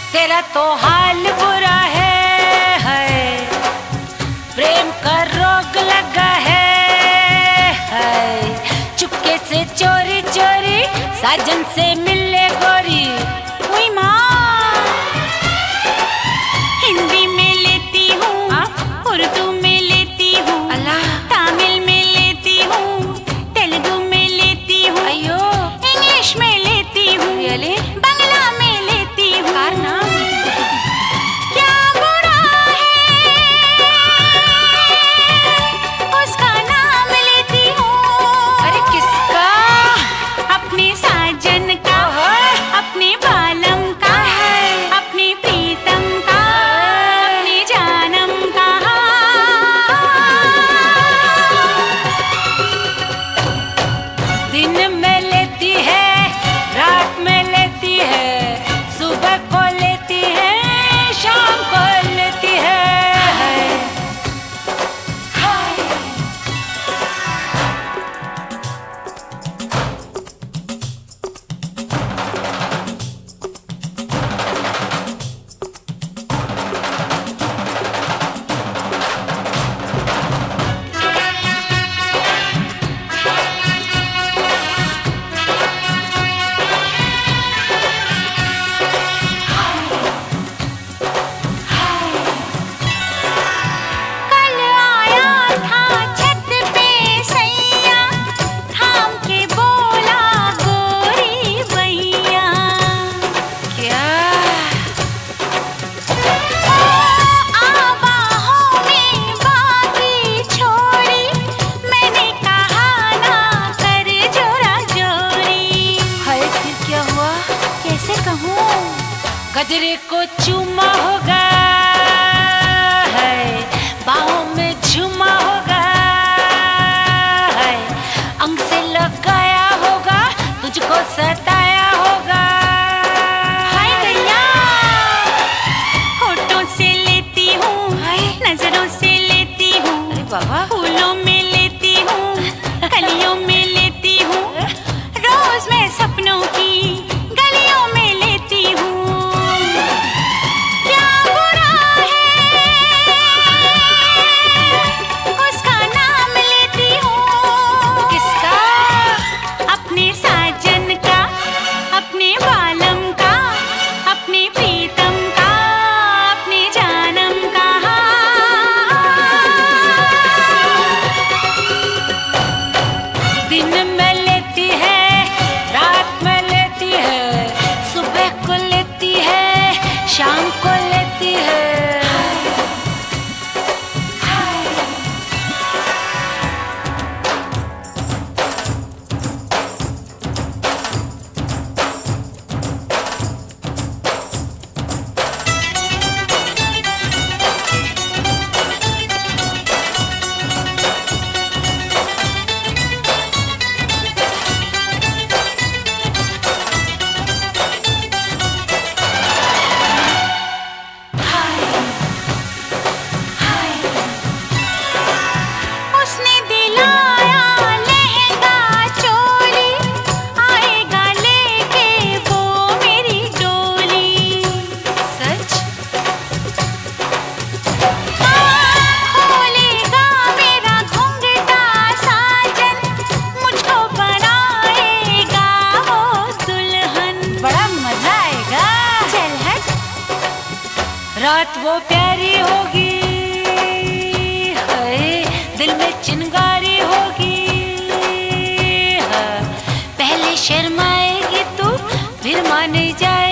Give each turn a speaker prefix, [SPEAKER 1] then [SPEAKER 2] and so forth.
[SPEAKER 1] तेरा तो हाल बुरा है, प्रेम का रोग लगा है। चुपके से चोरी चोरी साजन से मिले गोरी। हुई माँ,
[SPEAKER 2] हिंदी में लेती हूँ, उर्दू में लेती हूँ, तमिल में लेती हूँ, तेलुगु में लेती हूँ,
[SPEAKER 1] अयो
[SPEAKER 2] इंग्लिश में लेती हूँ, बंगला में लेती हूँ। क्या बुरा है उसका नाम लेती हूँ।
[SPEAKER 1] अरे किसका?
[SPEAKER 2] अपने साजन का, अपने बालम का, अपने प्रीतम का, अपने जानम का।
[SPEAKER 1] दिन में लेती है, रात में लेती है, सुबह को लेती है, शाम को लेती है।
[SPEAKER 2] कल आया था छत पे सैया, थाम के बोला गोरी भैया।
[SPEAKER 1] क्या?
[SPEAKER 2] बाहों में बाकी छोड़ी, मैंने कहा ना कर जोरा जोड़ी।
[SPEAKER 1] हाय, फिर क्या हुआ?
[SPEAKER 2] कैसे कहूँ?
[SPEAKER 1] गजरे को चूमा होगा, बाहों में झूमा होगा, अंग से लगाया होगा, तुझको सताया होगा।
[SPEAKER 2] हाय गैया, होठों से लेती हूँ, नजरों से लेती हूँ,
[SPEAKER 1] अरे बाबा,
[SPEAKER 2] फूलों में लेती हूँ, कलियों में लेती हूँ, रोज मैं सपनों की गलियों में लेती हूँ। क्या बुरा है उसका नाम लेती हूँ।
[SPEAKER 1] किसका?
[SPEAKER 2] अपने साजन का, अपने बालम का, अपने प्रीतम का, अपने जानम का।
[SPEAKER 1] दिन में लेती है, रात में लेती है, सुबह को लेती है, शाम को लेती है।
[SPEAKER 2] उसने दिलाया लहंगा चोली, आएगा लेके वो मेरी डोली।
[SPEAKER 1] सच?
[SPEAKER 2] खोलेगा मेरा घूंघटा साजन, मुझको बनाएगा वो दुल्हन।
[SPEAKER 1] बड़ा मजा आएगा।
[SPEAKER 2] चल हट।
[SPEAKER 1] रात वो प्यारी होगी, दिल में चिंगारी होगी। पहले शर्माएगी तू, फिर मान जाए